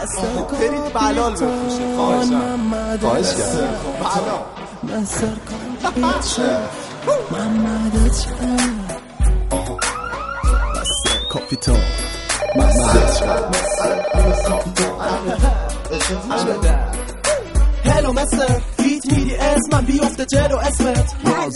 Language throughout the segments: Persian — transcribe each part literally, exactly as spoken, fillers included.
برید بلال بفروشید. خواهشم خواهش کردم. بلال مستر کاپیتان هلو مستر فیت میری اسمم بیفته جلو اسمت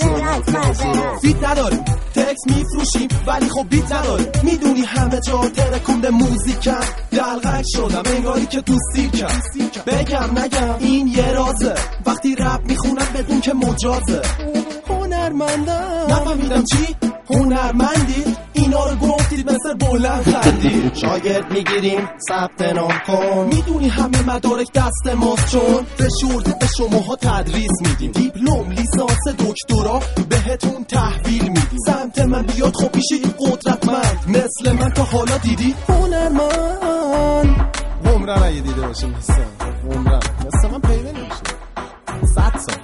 فیت نداریم تکس میفروشیم ولی خب بیت نداریم میدونی همه جا ترکونده موزیکم دلغک شدم انگاری که تو سیرکم بگم نگم این یه رازه وقتی رپ میخونم بدون که مجازه هنرمندم نفهمیدم چی؟ هنرمندی؟ اینا رو گفتید مثل بلند خندی شاگرد میگیریم ثبت نام کن میدونی همه مدارک دست ماست چون فشرده به شماها تدریس میدیم دیپلم لیسانس دکترا بهتون تحویل میدیم سمت من بیاد خب میشید قدرتمند مثل من تا حالا دیدی هنرمند عمرن اگه دیده باشیم حسن عمرن مثل من پیدا نمیشه صد سال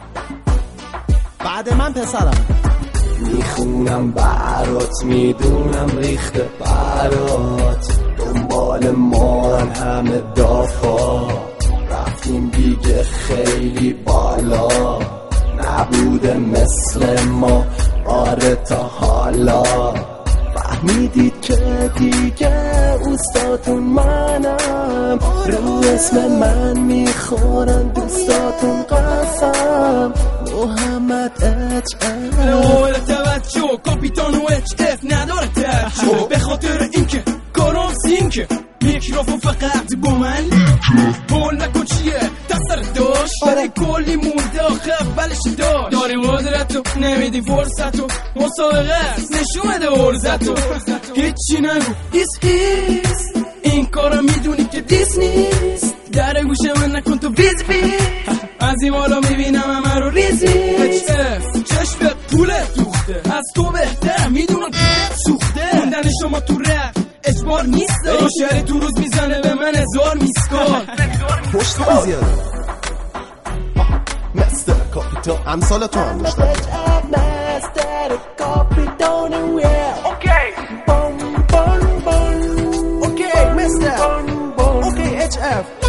بعد من پسرم میخونم برات میدونم ریخته برات دنبال ما همه دافا رفتیم دیگه خیلی بالا نبوده مثل ما آره تا حالا فهمیدید که دیگه اوستاتون منم رو اسم من میخورن دوستاتون قسم محمد اچ اف اول توجه کاپیتان و اچ اف نداره توجه به خاطر اینکه کارم سینکه میکروفون فقط با من بول نکن چیه دستر داشت برای کلی مونده آخه اولش داشت داریم قدرتو نمیدیم فرصتو مسابقه است نشون بده ارزتو هیچی نگو ایس ایس این کارا میدونی که دیس نیست در گوشه من نکن تو بیز بیز از این بالا میبینم همه رو ریزی اچ اف چشم پولت دوخته از تو بهتر میدونم سوخته موندن شما تو رپ اجبار نیست این شهری تو روز میزنه به من هزار میسکار پشت من زیاده مستر کاپیتان امثال تو هم داشتم مستر کاپیتان اوکی اوکی مستر اوکی اچ اف